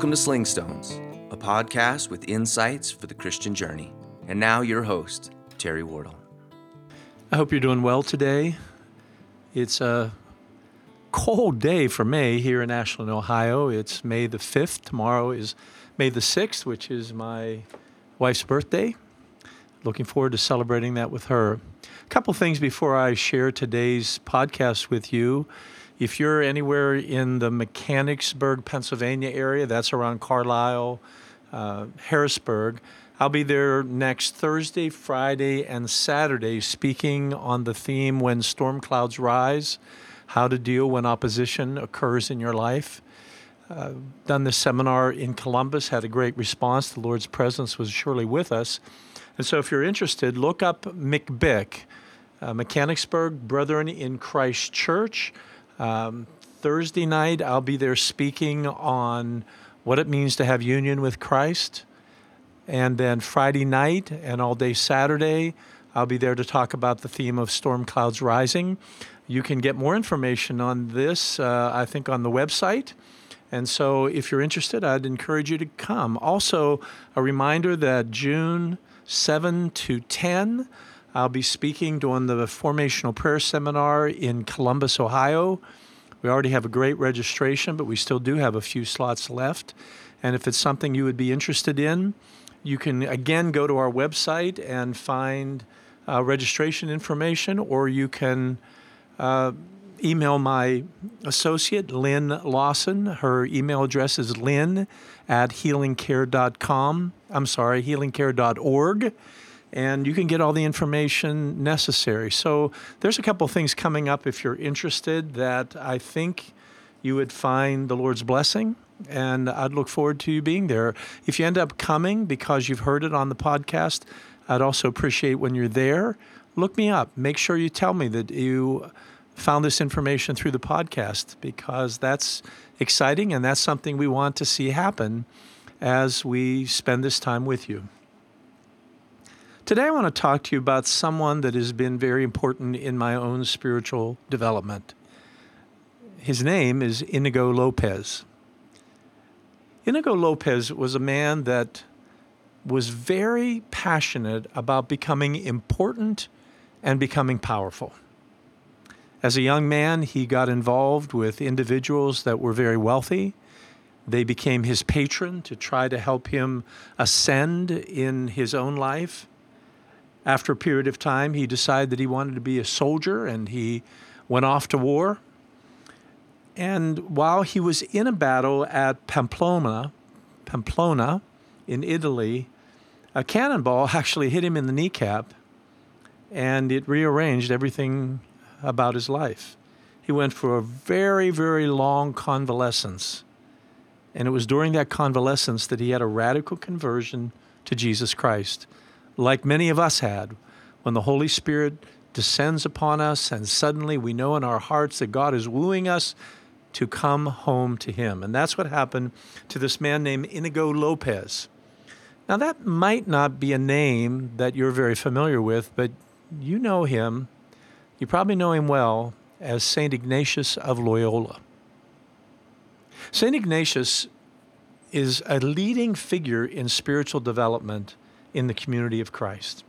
Welcome to Sling Stones, a podcast with insights for the Christian journey. And now your host, Terry Wardle. I hope you're doing well today. It's a cold day for May here in Ashland, Ohio. It's May the 5th. Tomorrow is May the 6th, which is my wife's birthday. Looking forward to celebrating that with her. A couple things before I share today's podcast with you. If you're anywhere in the Mechanicsburg, Pennsylvania area, that's around Carlisle, Harrisburg, I'll be there next Thursday, Friday, and Saturday speaking on the theme When Storm Clouds Rise, how to deal when opposition occurs in your life. Done this seminar in Columbus, had a great response. The Lord's presence was surely with us. And so if you're interested, look up McBick, Mechanicsburg Brethren in Christ Church. Thursday night, I'll be there speaking on what it means to have union with Christ. And then Friday night and all day Saturday, I'll be there to talk about the theme of storm clouds rising. You can get more information on this, I think, on the website. And so if you're interested, I'd encourage you to come. Also, a reminder that June 7 to 10, I'll be speaking during the Formational Prayer Seminar in Columbus, Ohio. We already have a great registration, but we still do have a few slots left. And if it's something you would be interested in, you can, again, go to our website and find registration information, or you can email my associate, Lynn Lawson. Her email address is lynn@healingcare.com. healingcare.org. And you can get all the information necessary. So there's a couple things coming up if you're interested that I think you would find the Lord's blessing, and I'd look forward to you being there. If you end up coming because you've heard it on the podcast, I'd also appreciate when you're there, look me up. Make sure you tell me that you found this information through the podcast, because that's exciting and that's something we want to see happen as we spend this time with you. Today I want to talk to you about someone that has been very important in my own spiritual development. His name is Inigo Lopez. Inigo Lopez was a man that was very passionate about becoming important and becoming powerful. As a young man, he got involved with individuals that were very wealthy. They became his patron to try to help him ascend in his own life. After a period of time, he decided that he wanted to be a soldier, and he went off to war. And while he was in a battle at Pamplona in Italy, a cannonball actually hit him in the kneecap, and it rearranged everything about his life. He went for a very, very long convalescence. And it was during that convalescence that he had a radical conversion to Jesus Christ, like many of us had, when the Holy Spirit descends upon us and suddenly we know in our hearts that God is wooing us to come home to Him. And that's what happened to this man named Inigo Lopez. Now, that might not be a name that you're very familiar with, but you know him. You probably know him well as St. Ignatius of Loyola. St. Ignatius is a leading figure in spiritual development in the community of Christ.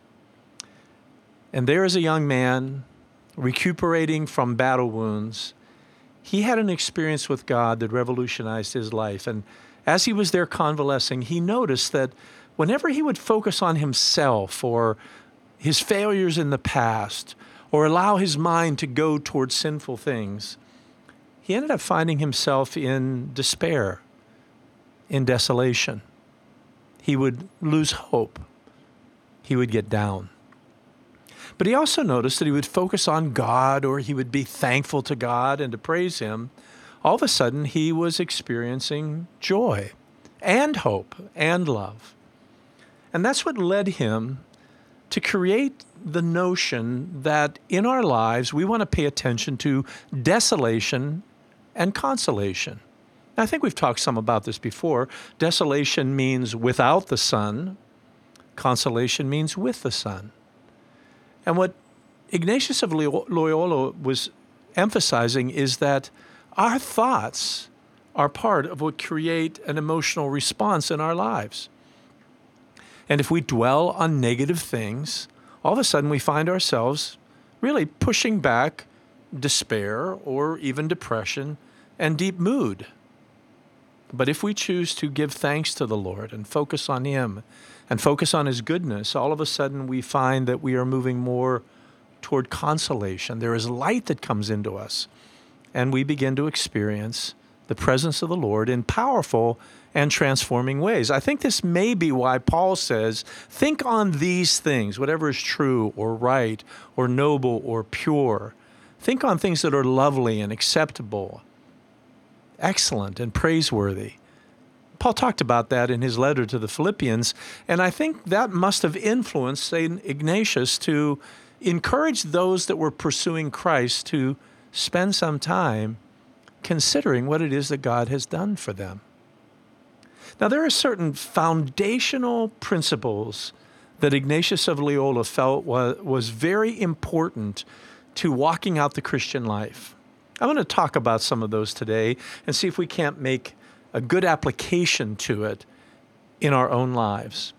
And there is a young man recuperating from battle wounds. He had an experience with God that revolutionized his life. And as he was there convalescing, he noticed that whenever he would focus on himself or his failures in the past, or allow his mind to go towards sinful things, he ended up finding himself in despair, in desolation. He would lose hope. He would get down. But he also noticed that he would focus on God, or he would be thankful to God and to praise Him. All of a sudden, he was experiencing joy and hope and love. And that's what led him to create the notion that in our lives, we want to pay attention to desolation and consolation. I think we've talked some about this before. Desolation means without the sun. Consolation means with the sun. And what Ignatius of Loyola was emphasizing is that our thoughts are part of what create an emotional response in our lives. And if we dwell on negative things, all of a sudden we find ourselves really pushing back despair or even depression and deep mood. But if we choose to give thanks to the Lord and focus on Him and focus on His goodness, all of a sudden we find that we are moving more toward consolation. There is light that comes into us, and we begin to experience the presence of the Lord in powerful and transforming ways. I think this may be why Paul says, think on these things, whatever is true or right or noble or pure. Think on things that are lovely and acceptable, excellent and praiseworthy. Paul talked about that in his letter to the Philippians, and I think that must have influenced St. Ignatius to encourage those that were pursuing Christ to spend some time considering what it is that God has done for them. Now, there are certain foundational principles that Ignatius of Loyola felt was very important to walking out the Christian life. I'm going to talk about some of those today and see if we can't make a good application to it in our own lives.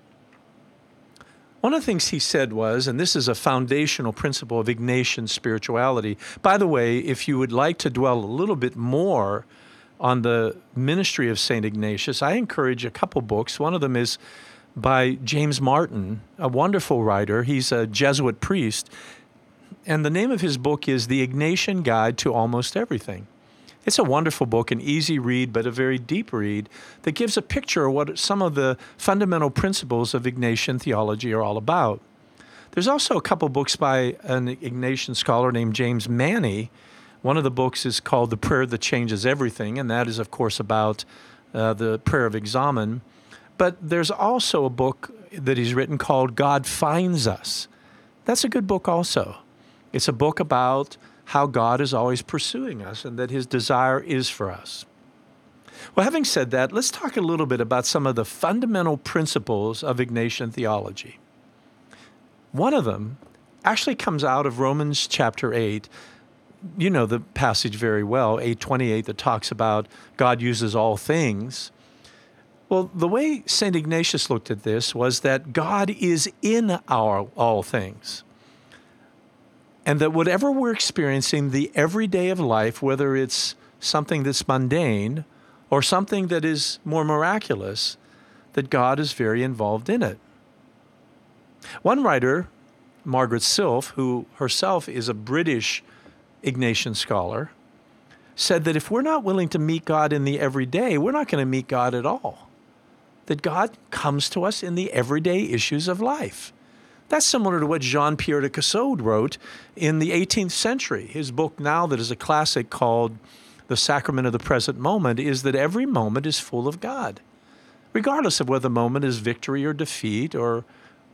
One of the things he said was, and this is a foundational principle of Ignatian spirituality. By the way, if you would like to dwell a little bit more on the ministry of St. Ignatius, I encourage a couple books. One of them is by James Martin, a wonderful writer. He's a Jesuit priest. And the name of his book is The Ignatian Guide to Almost Everything. It's a wonderful book, an easy read, but a very deep read that gives a picture of what some of the fundamental principles of Ignatian theology are all about. There's also a couple books by an Ignatian scholar named James Manny. One of the books is called The Prayer That Changes Everything, and that is, of course, about the prayer of examen. But there's also a book that he's written called God Finds Us. That's a good book also. It's a book about how God is always pursuing us and that His desire is for us. Well, having said that, let's talk a little bit about some of the fundamental principles of Ignatian theology. One of them actually comes out of Romans chapter 8. You know the passage very well, 8:28, that talks about God uses all things. Well, the way St. Ignatius looked at this was that God is in our all things. And that whatever we're experiencing the everyday of life, whether it's something that's mundane or something that is more miraculous, that God is very involved in it. One writer, Margaret Silf, who herself is a British Ignatian scholar, said that if we're not willing to meet God in the everyday, we're not going to meet God at all. That God comes to us in the everyday issues of life. That's similar to what Jean-Pierre de Caussaud wrote in the 18th century. His book now that is a classic called The Sacrament of the Present Moment is that every moment is full of God, regardless of whether the moment is victory or defeat or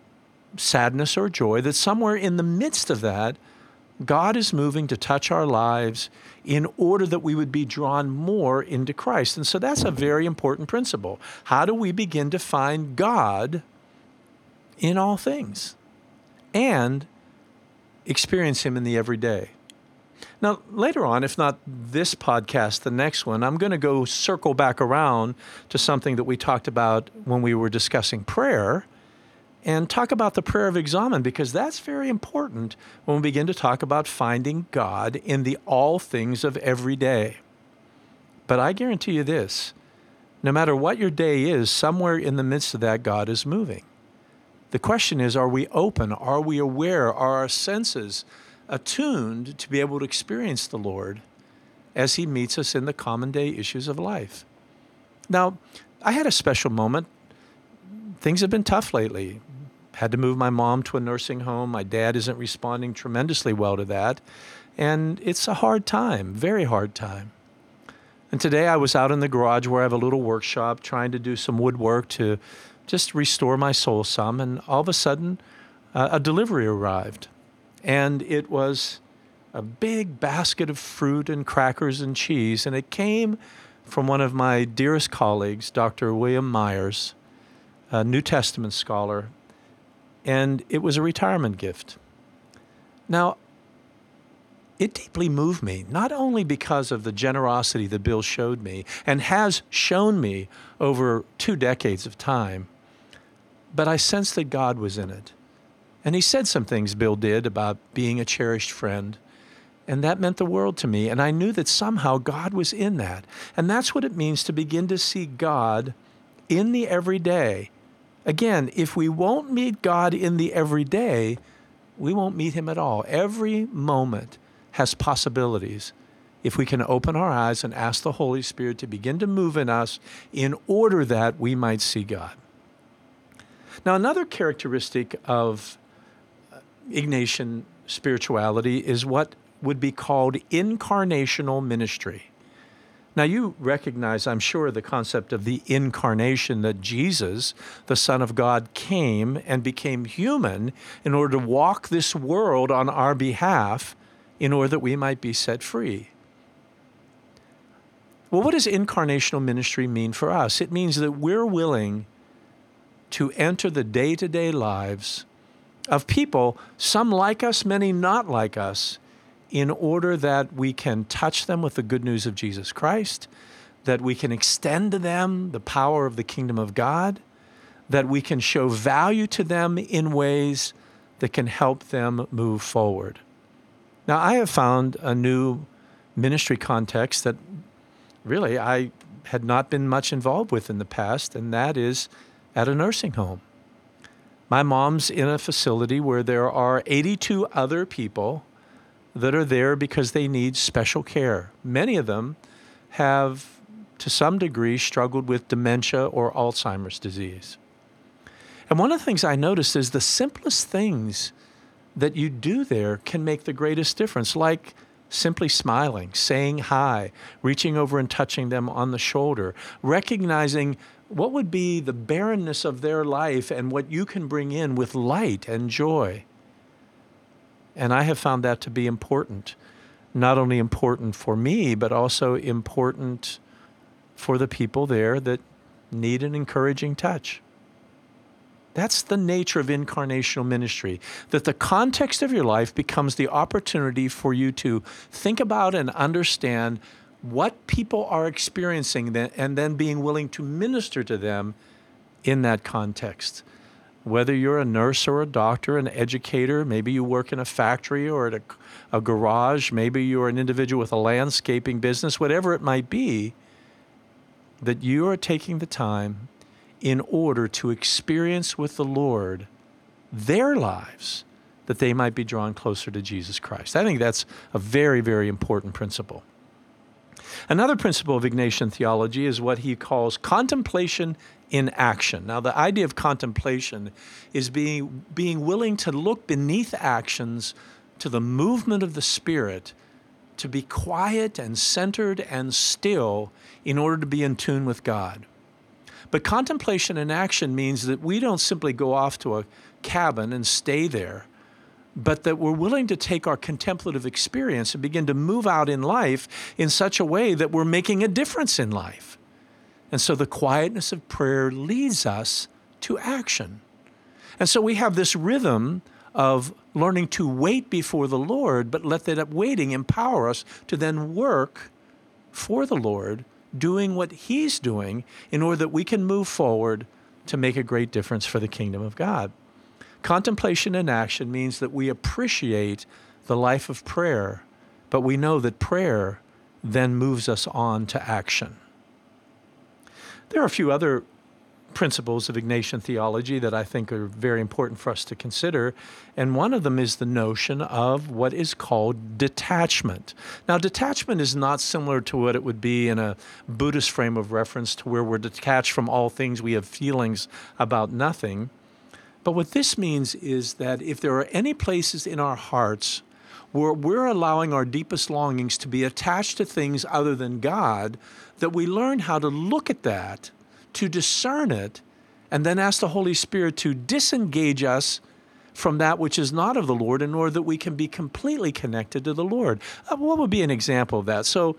sadness or joy, that somewhere in the midst of that, God is moving to touch our lives in order that we would be drawn more into Christ. And so that's a very important principle. How do we begin to find God in all things and experience Him in the everyday? Now, later on, if not this podcast, the next one, I'm going to go circle back around to something that we talked about when we were discussing prayer and talk about the prayer of examen, because that's very important when we begin to talk about finding God in the all things of every day. But I guarantee you this, no matter what your day is, somewhere in the midst of that, God is moving. The question is, are we open? Are we aware? Are our senses attuned to be able to experience the Lord as He meets us in the common day issues of life? Now, I had a special moment. Things have been tough lately. Had to move my mom to a nursing home. My dad isn't responding tremendously well to that. And it's a hard time, very hard time. And today I was out in the garage where I have a little workshop trying to do some woodwork to just restore my soul some. And all of a sudden, a delivery arrived. And it was a big basket of fruit and crackers and cheese. And it came from one of my dearest colleagues, Dr. William Myers, a New Testament scholar, and it was a retirement gift. Now, it deeply moved me, not only because of the generosity that Bill showed me and has shown me over 2 decades of time, but I sensed that God was in it. And he said some things, Bill did, about being a cherished friend. And that meant the world to me. And I knew that somehow God was in that. And that's what it means to begin to see God in the everyday. Again, if we won't meet God in the everyday, we won't meet him at all. Every moment has possibilities if we can open our eyes and ask the Holy Spirit to begin to move in us in order that we might see God. Now, another characteristic of Ignatian spirituality is what would be called incarnational ministry. Now, you recognize, I'm sure, the concept of the incarnation, that Jesus, the Son of God, came and became human in order to walk this world on our behalf in order that we might be set free. Well, what does incarnational ministry mean for us? It means that we're willing to enter the day-to-day lives of people, some like us, many not like us, in order that we can touch them with the good news of Jesus Christ, that we can extend to them the power of the kingdom of God, that we can show value to them in ways that can help them move forward. Now, I have found a new ministry context that really I had not been much involved with in the past, and that is at a nursing home. My mom's in a facility where there are 82 other people that are there because they need special care. Many of them have, to some degree, struggled with dementia or Alzheimer's disease. And one of the things I noticed is the simplest things that you do there can make the greatest difference, like simply smiling, saying hi, reaching over and touching them on the shoulder, recognizing what would be the barrenness of their life and what you can bring in with light and joy. And I have found that to be important, not only important for me, but also important for the people there that need an encouraging touch. That's the nature of incarnational ministry, that the context of your life becomes the opportunity for you to think about and understand what people are experiencing and then being willing to minister to them in that context. Whether you're a nurse or a doctor, an educator, maybe you work in a factory or at a garage, maybe you're an individual with a landscaping business, whatever it might be, that you are taking the time in order to experience with the Lord their lives, that they might be drawn closer to Jesus Christ. I think that's a very, very important principle. Another principle of Ignatian theology is what he calls contemplation in action. Now, the idea of contemplation is being willing to look beneath actions to the movement of the Spirit, to be quiet and centered and still in order to be in tune with God. But contemplation in action means that we don't simply go off to a cabin and stay there, but that we're willing to take our contemplative experience and begin to move out in life in such a way that we're making a difference in life. And so the quietness of prayer leads us to action. And so we have this rhythm of learning to wait before the Lord, but let that waiting empower us to then work for the Lord, doing what He's doing in order that we can move forward to make a great difference for the kingdom of God. Contemplation in action means that we appreciate the life of prayer, but we know that prayer then moves us on to action. There are a few other principles of Ignatian theology that I think are very important for us to consider, and one of them is the notion of what is called detachment. Now, detachment is not similar to what it would be in a Buddhist frame of reference, to where we're detached from all things, we have feelings about nothing. But what this means is that if there are any places in our hearts where we're allowing our deepest longings to be attached to things other than God, that we learn how to look at that, to discern it, and then ask the Holy Spirit to disengage us from that which is not of the Lord in order that we can be completely connected to the Lord. What would be an example of that? So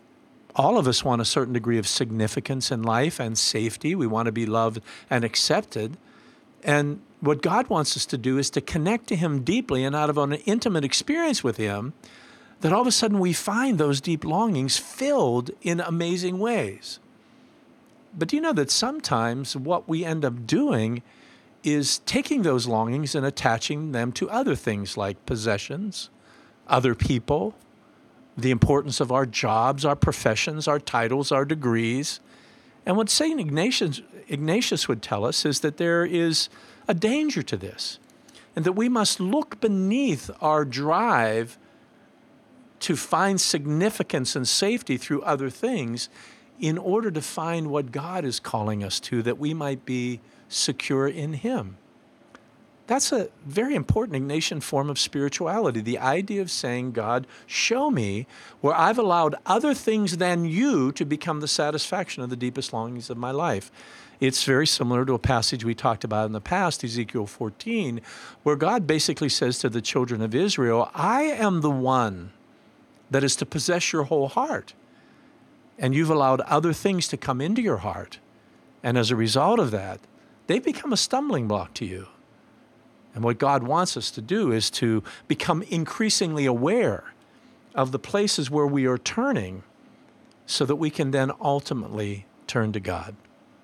all of us want a certain degree of significance in life and safety. We want to be loved and accepted. And what God wants us to do is to connect to Him deeply and out of an intimate experience with Him, that all of a sudden we find those deep longings filled in amazing ways. But do you know that sometimes what we end up doing is taking those longings and attaching them to other things like possessions, other people, the importance of our jobs, our professions, our titles, our degrees. And what St. Ignatius would tell us is that there is a danger to this, and that we must look beneath our drive to find significance and safety through other things in order to find what God is calling us to, that we might be secure in Him. That's a very important Ignatian form of spirituality, the idea of saying, God, show me where I've allowed other things than you to become the satisfaction of the deepest longings of my life. It's very similar to a passage we talked about in the past, Ezekiel 14, where God basically says to the children of Israel, I am the one that is to possess your whole heart. And you've allowed other things to come into your heart. And as a result of that, they become a stumbling block to you. And what God wants us to do is to become increasingly aware of the places where we are turning so that we can then ultimately turn to God.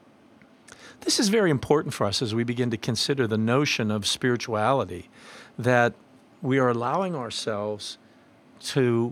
This is very important for us as we begin to consider the notion of spirituality, that we are allowing ourselves to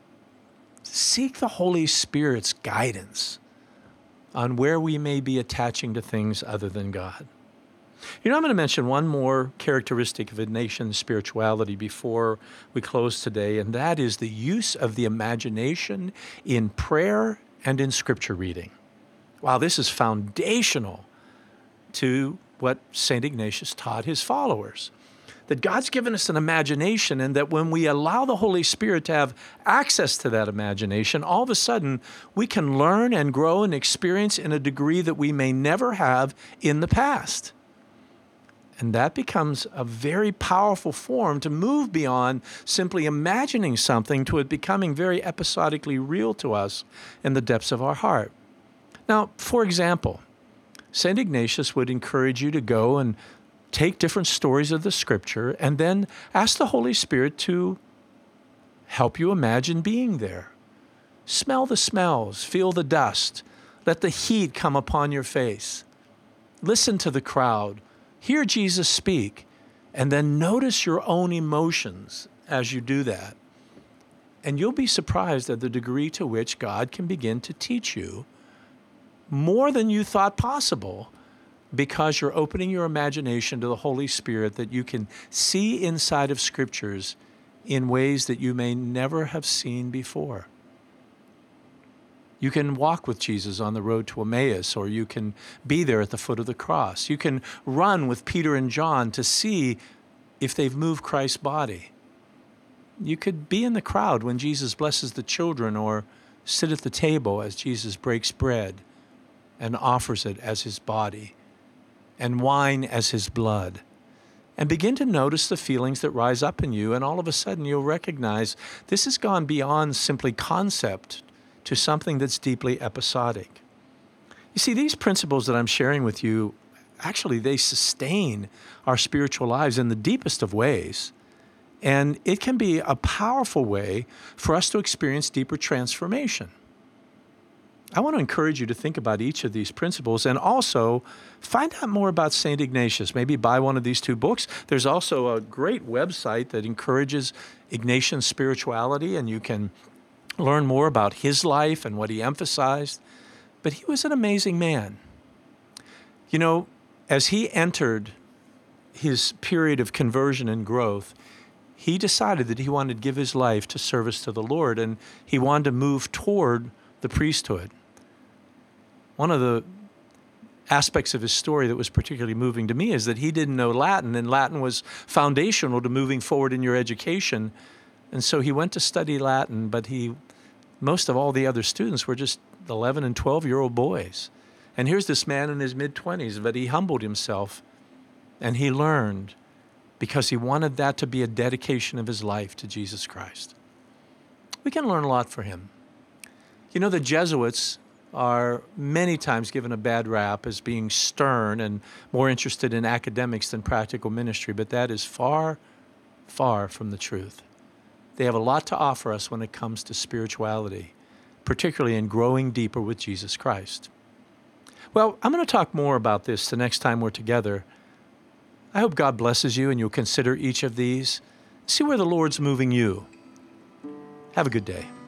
seek the Holy Spirit's guidance on where we may be attaching to things other than God. You know, I'm going to mention one more characteristic of Ignatian spirituality before we close today, and that is the use of the imagination in prayer and in scripture reading. Wow, this is foundational to what St. Ignatius taught his followers. That God's given us an imagination, and that when we allow the Holy Spirit to have access to that imagination, all of a sudden we can learn and grow and experience in a degree that we may never have in the past. And that becomes a very powerful form to move beyond simply imagining something to it becoming very episodically real to us in the depths of our heart. Now, for example, St. Ignatius would encourage you to go and take different stories of the Scripture and then ask the Holy Spirit to help you imagine being there. Smell the smells, feel the dust, let the heat come upon your face. Listen to the crowd, hear Jesus speak, and then notice your own emotions as you do that. And you'll be surprised at the degree to which God can begin to teach you more than you thought possible, because you're opening your imagination to the Holy Spirit, that you can see inside of Scriptures in ways that you may never have seen before. You can walk with Jesus on the road to Emmaus, or you can be there at the foot of the cross. You can run with Peter and John to see if they've moved Christ's body. You could be in the crowd when Jesus blesses the children, or sit at the table as Jesus breaks bread and offers it as his body, and wine as his blood, and begin to notice the feelings that rise up in you, and all of a sudden you'll recognize this has gone beyond simply concept to something that's deeply episodic. You see, these principles that I'm sharing with you, actually, they sustain our spiritual lives in the deepest of ways, and it can be a powerful way for us to experience deeper transformation. I want to encourage you to think about each of these principles, and also find out more about St. Ignatius. Maybe buy one of these two books. There's also a great website that encourages Ignatian spirituality, and you can learn more about his life and what he emphasized. But he was an amazing man. You know, as he entered his period of conversion and growth, he decided that he wanted to give his life to service to the Lord, and he wanted to move toward the priesthood. One of the aspects of his story that was particularly moving to me is that he didn't know Latin, and Latin was foundational to moving forward in your education. And so he went to study Latin, but most of all the other students were just 11 and 12-year-old boys. And here's this man in his mid-20s, but he humbled himself, and he learned, because he wanted that to be a dedication of his life to Jesus Christ. We can learn a lot from him. You know, the Jesuits are many times given a bad rap as being stern and more interested in academics than practical ministry, but that is far, far from the truth. They have a lot to offer us when it comes to spirituality, particularly in growing deeper with Jesus Christ. Well, I'm going to talk more about this the next time we're together. I hope God blesses you and you'll consider each of these. See where the Lord's moving you. Have a good day.